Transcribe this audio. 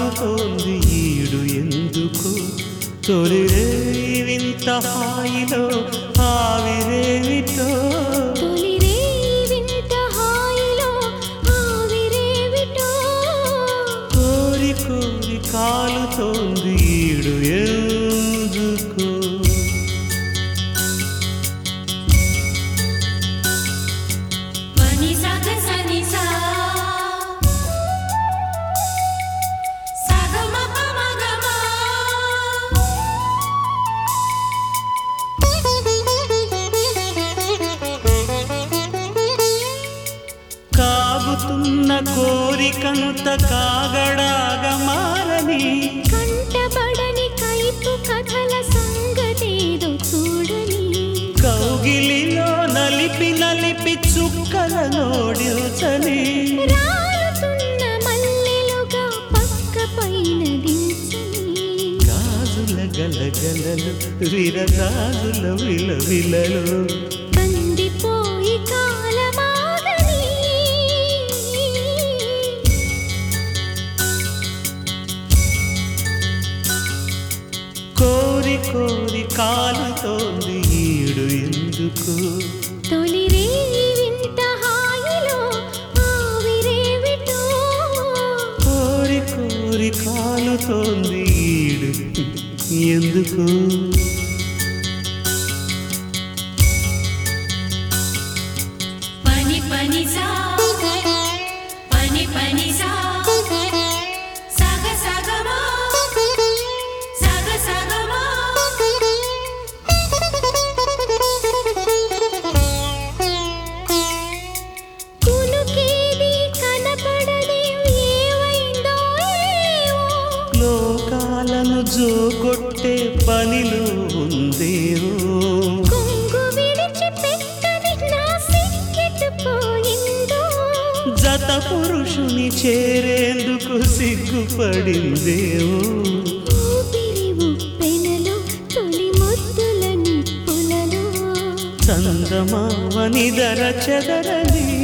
కాలుతోంది ఈడు ఎందుకు తొలిరే వింత హాయిలో ఆవిరేమిటో కోరి కోరి కాలుతోంది ఈడు ఎందుకు కాగుతున్న కోరికంత కాగడాగా మారని కంటబడని కైపు కథల సంగతేదో చూడని కౌగిలిలో నలిపి నలిపి చుక్కల నోడిల్చని రాలుతున్న మల్లెలుగా పక్క పైన దించని గాజుల గలగలలు విరగాజుల విలవిలలు కందిపోయి కాలమాగని కోరి కోరి కాలుతోంది ఈడు ఎందుకు తొలిరే వింత హాయిలో ఆవిరేవిటో కోరి కోరి కాలుతోంది ఈడు ఎందుకు పని పని సా పని పని సా సగ సగమా సగ సగమా కునుకేది కనపడని ఏవైందో ఏవో లోకాలను జోగొట్టే పనిలో ఉందేవో కొంగు విడిచి పెట్టని నా సిక్కెట్టుపోయిందో జత పురుషుని చేరేందుకు సిగ్గుపడిందేవో ఊపిరి ఉప్పెనలో తొలి ముద్దుల నిప్పులలో చందమామ నిదర చెదరని